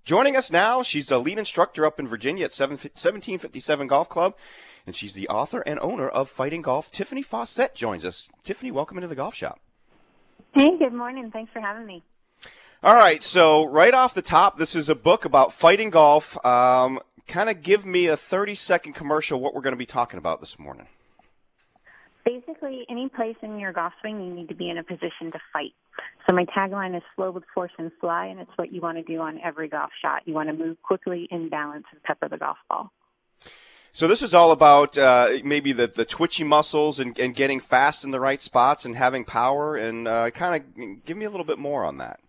Joining us now, she's the lead instructor up in Virginia at 1757 Golf Club, and she's the author and owner of Fighting Golf. Tiffany Fawcett joins us. Tiffany, welcome into the Golf Shop. Hey, good morning. Thanks for having me. All right, so right off the top, this is a book about fighting golf. Kind of give me a 30-second commercial what we're going to be talking about this morning. Basically, any place in your golf swing, you need to be in a position to fight. So my tagline is slow with force and fly, and it's what you want to do on every golf shot. You want to move quickly in balance and pepper the golf ball. So this is all about maybe the twitchy muscles and getting fast in the right spots and having power, and kind of give me a little bit more on that.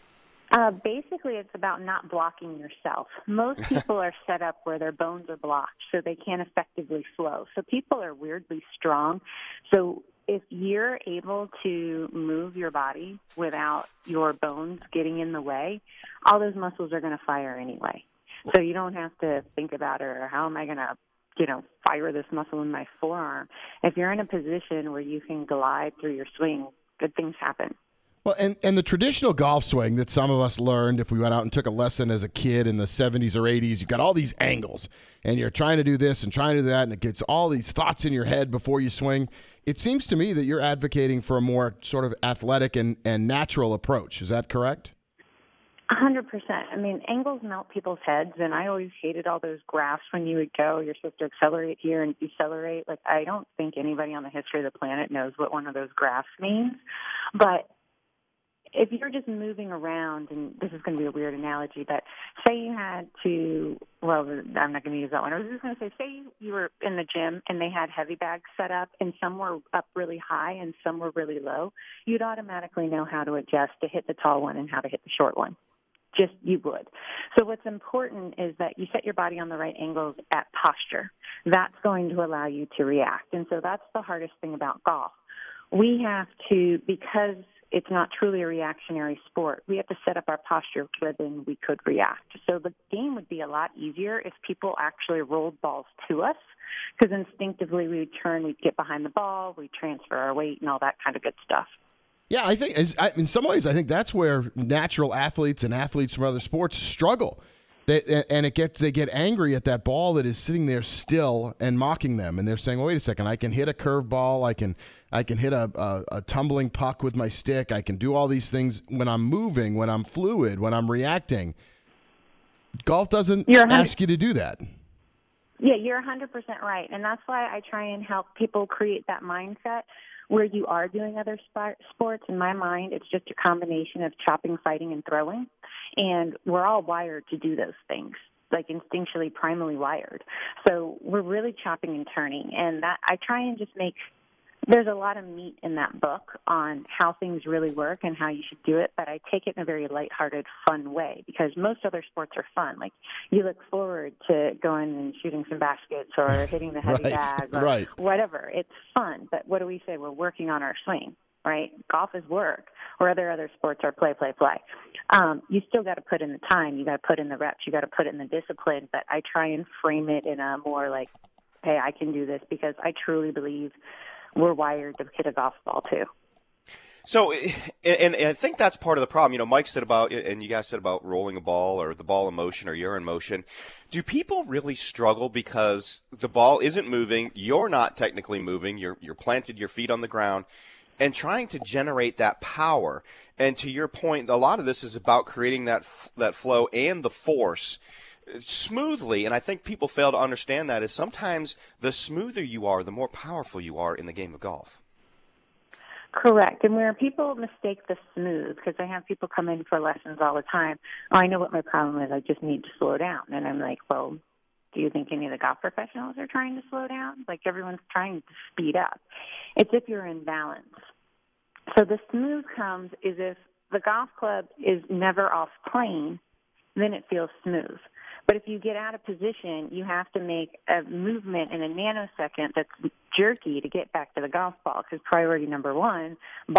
Basically, it's about not blocking yourself. Most people are set up where their bones are blocked, so they can't effectively flow. So people are weirdly strong. So if you're able to move your body without your bones getting in the way, all those muscles are going to fire anyway. So you don't have to think about it, or how am I going to, fire this muscle in my forearm. If you're in a position where you can glide through your swing, good things happen. Well, and the traditional golf swing that some of us learned if we went out and took a lesson as a kid in the 70s or 80s, you've got all these angles, and you're trying to do this and trying to do that, and it gets all these thoughts in your head before you swing. It seems to me that you're advocating for a more sort of athletic and natural approach. Is that correct? 100%. I mean, angles melt people's heads, and I always hated all those graphs when you would go, you're supposed to accelerate here and decelerate. Like, I don't think anybody on the history of the planet knows what one of those graphs means. But if you're just moving around, and this is going to be a weird analogy, but say you had to, well, I'm not going to use that one. I was just going to say you were in the gym and they had heavy bags set up and some were up really high and some were really low. You'd automatically know how to adjust to hit the tall one and how to hit the short one. Just you would. So what's important is that you set your body on the right angles at posture. That's going to allow you to react. And so that's the hardest thing about golf. We have to, because it's not truly a reactionary sport, we have to set up our posture where then we could react. So the game would be a lot easier if people actually rolled balls to us, because instinctively we would turn, we'd get behind the ball, we'd transfer our weight and all that kind of good stuff. Yeah, I think in some ways, I think that's where natural athletes and athletes from other sports struggle. They get angry at that ball that is sitting there still and mocking them, and they're saying, well, "Wait a second, I can hit a curve ball, I can hit a tumbling puck with my stick, I can do all these things when I'm moving, when I'm fluid, when I'm reacting." Golf doesn't ask you to do that. Yeah, you're 100% right, and that's why I try and help people create that mindset where you are doing other sports. In my mind, it's just a combination of chopping, fighting, and throwing. And we're all wired to do those things, like instinctually, primally wired. So we're really chopping and turning. And that I try and just there's a lot of meat in that book on how things really work and how you should do it, but I take it in a very lighthearted, fun way, because most other sports are fun. Like, you look forward to going and shooting some baskets or hitting the heavy bag or whatever. It's fun, but what do we say? We're working on our swing, right? Golf is work, or other sports are play. You still got to put in the time. You got to put in the reps. You got to put in the discipline, but I try and frame it in a more like, hey, I can do this, because I truly believe we're wired to hit a golf ball too. So, and I think that's part of the problem. Mike said about, and you guys said about rolling a ball or the ball in motion or you're in motion. Do people really struggle because the ball isn't moving, you're not technically moving, you're planted your feet on the ground, and trying to generate that power? And to your point, a lot of this is about creating that flow and the force smoothly, and I think people fail to understand that is sometimes the smoother you are, the more powerful you are in the game of golf. Correct. And where people mistake the smooth, because I have people come in for lessons all the time, I know what my problem is, I just need to slow down. And I'm like, well, do you think any of the golf professionals are trying to slow down? Like, everyone's trying to speed up. It's if you're in balance. So the smooth comes is if the golf club is never off plane, then it feels smooth. But if you get out of position, you have to make a movement in a nanosecond that's jerky to get back to the golf ball, because priority number one,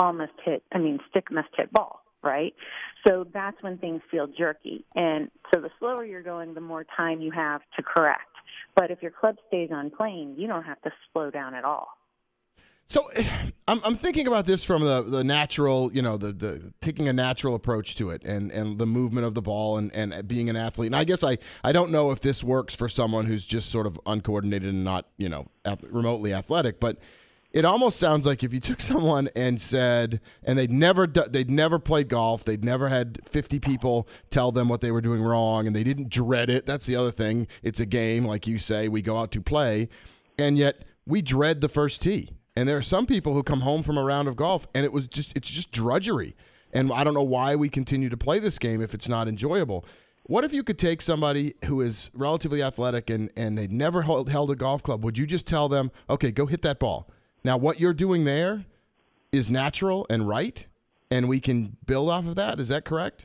stick must hit ball, right? So that's when things feel jerky. And so the slower you're going, the more time you have to correct. But if your club stays on plane, you don't have to slow down at all. So I'm thinking about this from the natural, the taking a natural approach to it and the movement of the ball and being an athlete. And I guess I don't know if this works for someone who's just sort of uncoordinated and not, remotely athletic, but it almost sounds like if you took someone and said, and they'd never played golf, they'd never had 50 people tell them what they were doing wrong, and they didn't dread it. That's the other thing. It's a game, like you say, we go out to play, and yet we dread the first tee. And there are some people who come home from a round of golf, and it's just drudgery. And I don't know why we continue to play this game if it's not enjoyable. What if you could take somebody who is relatively athletic and they'd never held a golf club? Would you just tell them, okay, go hit that ball? Now, what you're doing there is natural and right, and we can build off of that. Is that correct?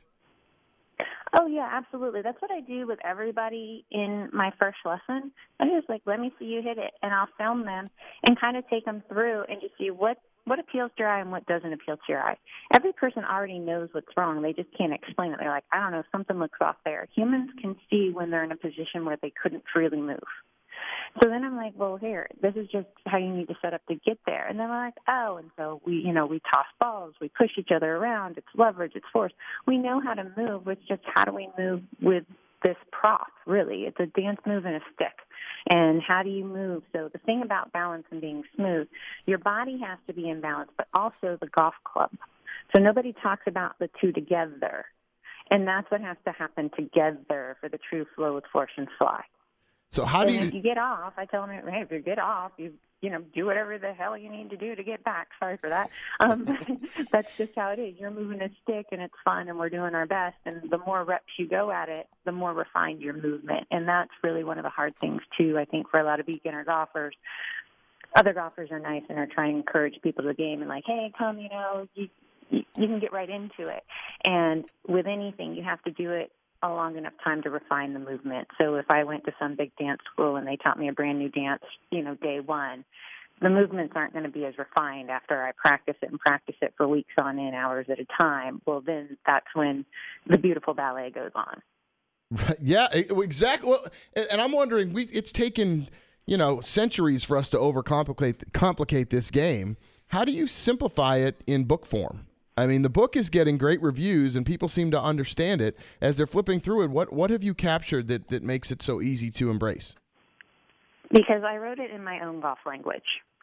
Oh, yeah, absolutely. That's what I do with everybody in my first lesson. I'm just like, let me see you hit it, and I'll film them and kind of take them through and just see what appeals to your eye and what doesn't appeal to your eye. Every person already knows what's wrong. They just can't explain it. They're like, I don't know, something looks off there. Humans can see when they're in a position where they couldn't freely move. So then I'm like, well, here, this is just how you need to set up to get there. And then we're like, oh, and so we toss balls, we push each other around. It's leverage, it's force. We know how to move. It's just how do we move with this prop, really? It's a dance move and a stick. And how do you move? So the thing about balance and being smooth, your body has to be in balance, but also the golf club. So nobody talks about the two together. And that's what has to happen together for the true flow with force and fly. So how do if you get off, I tell them, hey, if you get off, you do whatever the hell you need to do to get back. Sorry for that. That's just how it is. You're moving a stick, and it's fun, and we're doing our best. And the more reps you go at it, the more refined your movement. And that's really one of the hard things, too, I think, for a lot of beginner golfers. Other golfers are nice and are trying to encourage people to the game and like, hey, come, you can get right into it. And with anything, you have to do it a long enough time to refine the movement. So if I went to some big dance school and they taught me a brand new dance, day one, the movements aren't going to be as refined after I practice it for weeks on end, hours at a time. Well, then that's when the beautiful ballet goes on. Yeah, exactly. Well, and I'm wondering, it's taken, centuries for us to complicate this game. How do you simplify it in book form? I mean, the book is getting great reviews, and people seem to understand it. As they're flipping through it, what have you captured that makes it so easy to embrace? Because I wrote it in my own golf language.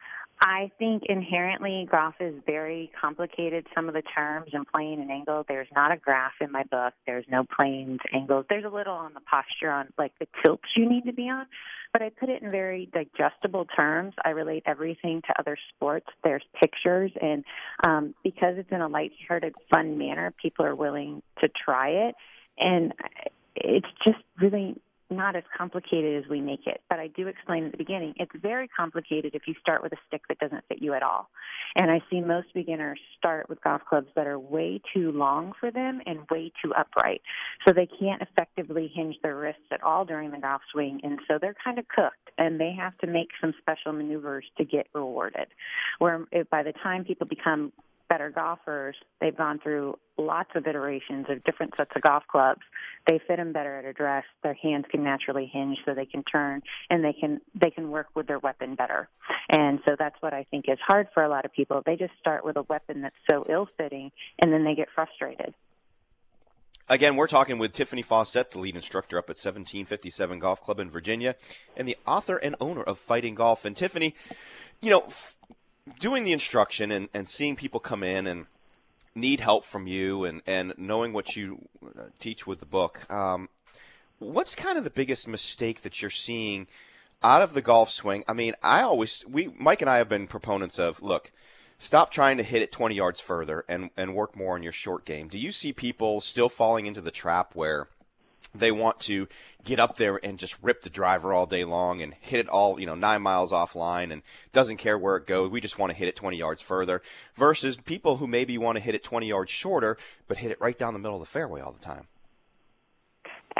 I think inherently golf is very complicated. Some of the terms and plane and angle, there's not a graph in my book. There's no planes, angles. There's a little on the posture on like the tilts you need to be on, but I put it in very digestible terms. I relate everything to other sports. There's pictures, and because it's in a lighthearted, fun manner, people are willing to try it, and it's just really not as complicated as we make it. But I do explain at the beginning, it's very complicated if you start with a stick that doesn't fit you at all. And I see most beginners start with golf clubs that are way too long for them and way too upright. So they can't effectively hinge their wrists at all during the golf swing. And so they're kind of cooked, and they have to make some special maneuvers to get rewarded. Where by the time people become better golfers, they've gone through lots of iterations of different sets of golf clubs. They fit them better at address. Their hands can naturally hinge so they can turn, and they can work with their weapon better. And so that's what I think is hard for a lot of people. They just start with a weapon that's so ill-fitting, and then they get frustrated. Again, we're talking with Tiffany Fawcett, the lead instructor up at 1757 Golf Club in Virginia, and the author and owner of Fighting Golf. And Tiffany, doing the instruction and seeing people come in and need help from you and knowing what you teach with the book, what's kind of the biggest mistake that you're seeing out of the golf swing? I mean, Mike and I have been proponents of, look, stop trying to hit it 20 yards further and work more on your short game. Do you see people still falling into the trap where they want to get up there and just rip the driver all day long and hit it all, 9 miles offline and doesn't care where it goes? We just want to hit it 20 yards further, versus people who maybe want to hit it 20 yards shorter but hit it right down the middle of the fairway all the time?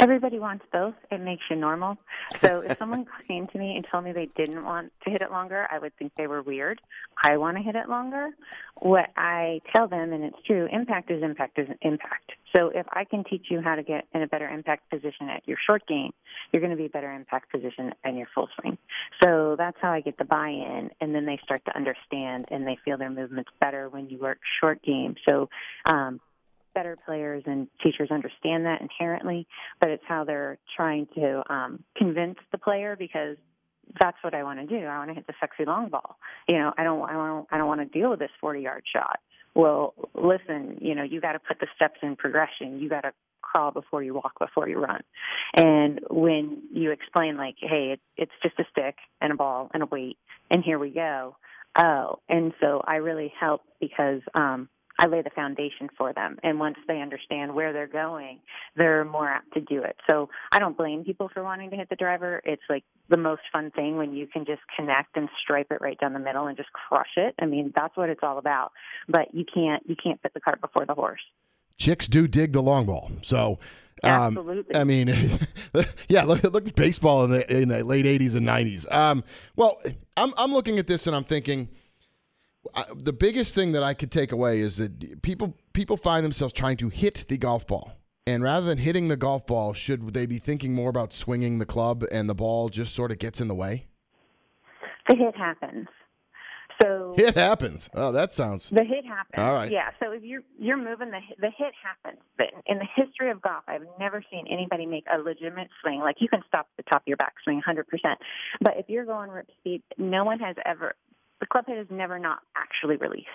Everybody wants both. It makes you normal. So if someone came to me and told me they didn't want to hit it longer, I would think they were weird. I want to hit it longer. What I tell them, and it's true, impact is impact is impact. So if I can teach you how to get in a better impact position at your short game, you're going to be a better impact position in your full swing. So that's how I get the buy-in, and then they start to understand and they feel their movements better when you work short game. So better players and teachers understand that inherently, but it's how they're trying to convince the player, because that's what I want to do. I want to hit the sexy long ball. I don't want to deal with this 40-yard shot. Well, listen, you got to put the steps in progression. You got to crawl before you walk, before you run. And when you explain, like, hey, it's just a stick and a ball and a weight, and here we go. Oh, and so I really help because I lay the foundation for them. And once they understand where they're going, they're more apt to do it. So I don't blame people for wanting to hit the driver. It's like the most fun thing when you can just connect and stripe it right down the middle and just crush it. I mean, that's what it's all about. But you can't put the cart before the horse. Chicks do dig the long ball. So, absolutely. I mean, yeah, look at baseball in the late 80s and 90s. Well, I'm looking at this and I'm thinking, the biggest thing that I could take away is that people find themselves trying to hit the golf ball. And rather than hitting the golf ball, should they be thinking more about swinging the club and the ball just sort of gets in the way? The hit happens. So hit happens. Oh, that sounds. The hit happens. All right. Yeah. So if you're moving, the hit happens. But in the history of golf, I've never seen anybody make a legitimate swing. Like, you can stop the top of your backswing 100%. But if you're going rip speed, no one has ever. The club head is never not actually released.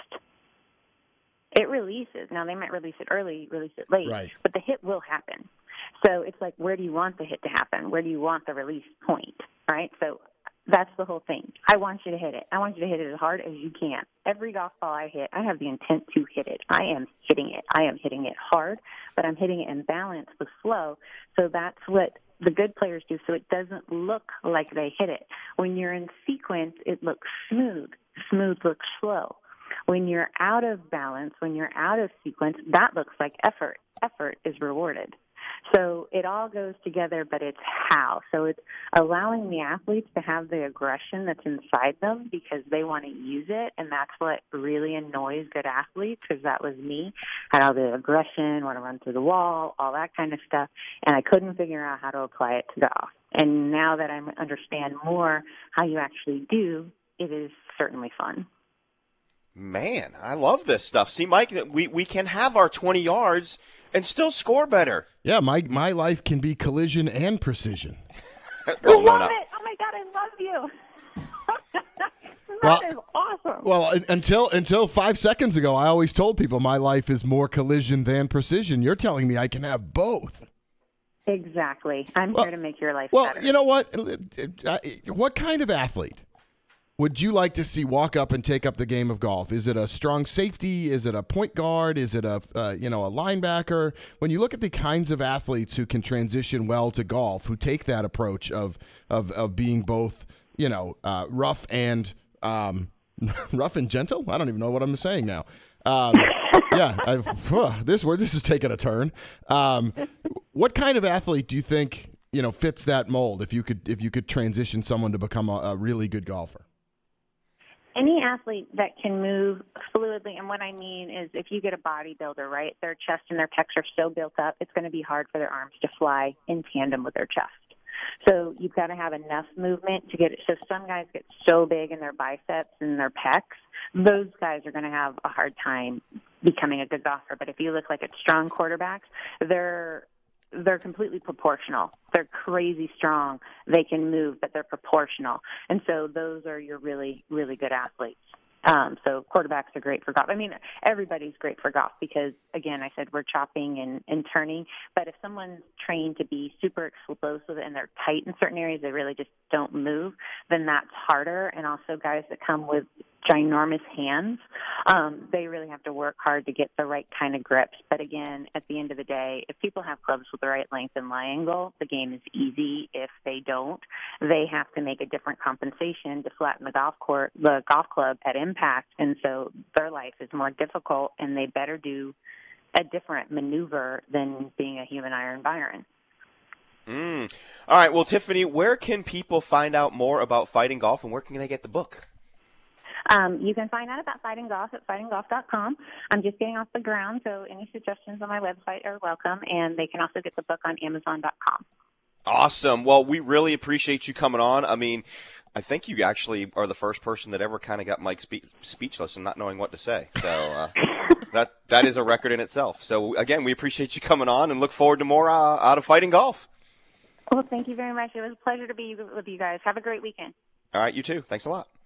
It releases. Now, they might release it early, release it late, right, but the hit will happen. So it's like, where do you want the hit to happen? Where do you want the release point, right? So that's the whole thing. I want you to hit it. I want you to hit it as hard as you can. Every golf ball I hit, I have the intent to hit it. I am hitting it. I am hitting it hard, but I'm hitting it in balance with flow. So that's what the good players do, so it doesn't look like they hit it. When you're in sequence, it looks smooth. Smooth looks slow. When you're out of balance, when you're out of sequence, that looks like effort. Effort is rewarded. So it all goes together, but it's how. So it's allowing the athletes to have the aggression that's inside them because they want to use it, and that's what really annoys good athletes, because that was me. Had all the aggression, want to run through the wall, all that kind of stuff, and I couldn't figure out how to apply it to golf. And now that I understand more how you actually do, it is certainly fun. Man, I love this stuff. See, Mike, we can have our 20 yards and still score better. Yeah, my life can be collision and precision. Well, love it. Oh, my God, I love you. That is awesome. Well, until 5 seconds ago, I always told people my life is more collision than precision. You're telling me I can have both. Exactly. I'm here to make your life better. Well, you know what? What kind of athlete would you like to see walk up and take up the game of golf? Is it a strong safety? Is it a point guard? Is it a linebacker? When you look at the kinds of athletes who can transition well to golf, who take that approach of being both, rough and gentle. I don't even know what I'm saying now. This is taking a turn. What kind of athlete do you think fits that mold? If you could transition someone to become a really good golfer. Any athlete that can move fluidly, and what I mean is if you get a bodybuilder, right, their chest and their pecs are so built up, it's going to be hard for their arms to fly in tandem with their chest. So you've got to have enough movement to get it. So some guys get so big in their biceps and their pecs, those guys are going to have a hard time becoming a good golfer. But if you look like at strong quarterbacks, they're completely proportional. They're crazy strong. They can move, but they're proportional. And so those are your really, really good athletes. So quarterbacks are great for golf. I mean, everybody's great for golf because, again, I said we're chopping and turning. But if someone's trained to be super explosive and they're tight in certain areas, they really just don't move, then that's harder. And also guys that come with ginormous hands, they really have to work hard to get the right kind of grips. But again, at the end of the day, if people have clubs with the right length and lie angle, the game is easy. If they don't, they have to make a different compensation to flatten the golf club at impact. And so their life is more difficult, and they better do a different maneuver than being a human iron Byron. All right. Well, Tiffany, where can people find out more about Fighting Golf, and where can they get the book? You can find out about Fighting Golf at fightinggolf.com. I'm just getting off the ground, so any suggestions on my website are welcome, and they can also get the book on Amazon.com. Awesome. Well, we really appreciate you coming on. I mean, I think you actually are the first person that ever kind of got Mike speechless and not knowing what to say. So that is a record in itself. So, again, we appreciate you coming on and look forward to more out of Fighting Golf. Well, thank you very much. It was a pleasure to be with you guys. Have a great weekend. All right, you too. Thanks a lot.